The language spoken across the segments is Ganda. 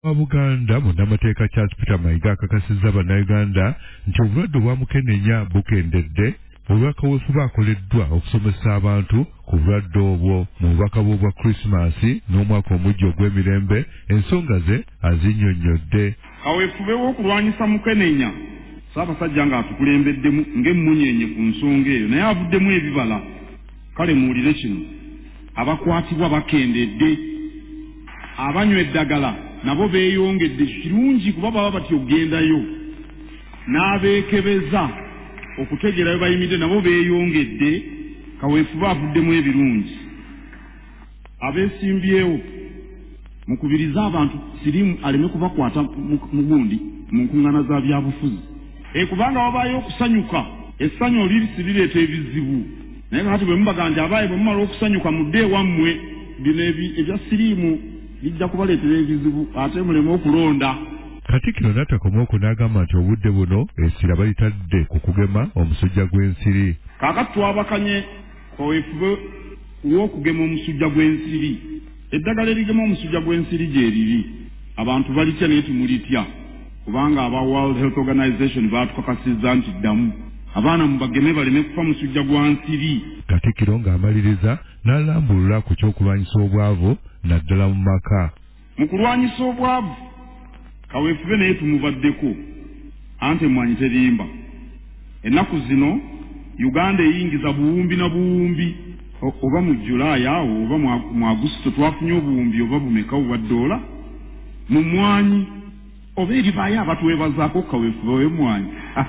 Buganda munnamateeka Charles Peter Mayiga akakasizza bannayuganda nti obulwadde obwamukenenya bukendedde olw'akaweefube akoleddwa okusomesa abantu ku bulwadde obwo mu bubaka bwe obwa Krismasi n'omwaka omujja ogw'emirembe ensonga ze azinnyonnyodde. Kaweefube w'okulwanyisa mukenenya Ssaabasajja ng'atukulembeddemu ng'emmunyeenye ku nsonga eyo naye avuddemu ebibala. Kale muwulire kino, abakwatibwa bakendedde, abanywa eddagala nabo beeyongedde kirungi kuba baba batyo okugendayo, n'abeekebeza okutegeerayo bayimidde nabo beeyongedde. Kaweefube avuddemu ebirungi. Abeesimbyewo mukubiriza abantu siriimu aleme kubakwata mu gundi mu nkuŋŋaana za byabufuzi. Kubanga wabaayo okusanyuka, essanyu olirisi lireeta ebizibu. Naye kati bwe mubaga nti abaaye bwe mumala okusanyuka mudde ewammwe, bino ebya siriimu bijja kubaleetera ebizibu ate muleme okulonda. Katikkiro n'atakomaako n'agamba nti obudde buno essira balitadde ku kugema omusujja gw'ensiri. Kaakati twabakanye kaweefube w'okugema omusujja gw'ensiri. Eddagala erigema omusujja gw'ensiri gye riri. Abantu balitya naye timulitya. Kubanga aba World Health Organization baatukakasizza nti ddamu abaana mubageme baleme kufa musujja gwa nsiri. Katikkiro ng'amaliriza n'alambulula ku ky'okulwanyisa obwavu naddala mu maka. Mu kulwanyisa obwavu kaweefube naye tumubaddeko ante mwanyi terimba. Ennaku zino Uganda eyingiza buwumbi na buwumbi, oba mu Julaayi awo oba mu Agusito twafunye obuwumbi oba bumeka obwa $, mu mwanyi oba eribaayo abatwebazaako kaweefube w'emwanyi.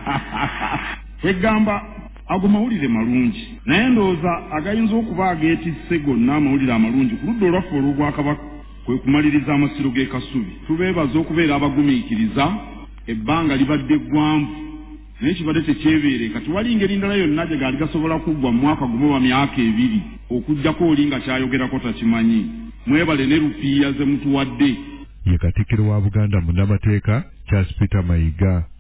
Egamba ago mawulire malungi naye ndowooza agayinza okuba ageetisse gonna amawulire amalungi ku ludda olwaffe olw'Obwakabaka kwe kumaliriza amasiro g'e Kasubi. Tubeebaza okubeera abagumiikiriza, ebbanga libadde ggwanvu naye kibadde tekyebeere kati wali ngeri ndala yonna gye gaali gasobola kuggwa mu mwaka gumu wa myaka 2 okuggyako oli nga kyayogerako takimanyi. Mwebale ne rupiiya ze mutuwadde. Ye Katikkiro wa Buganda munnamateeka Charles Peter Mayiga.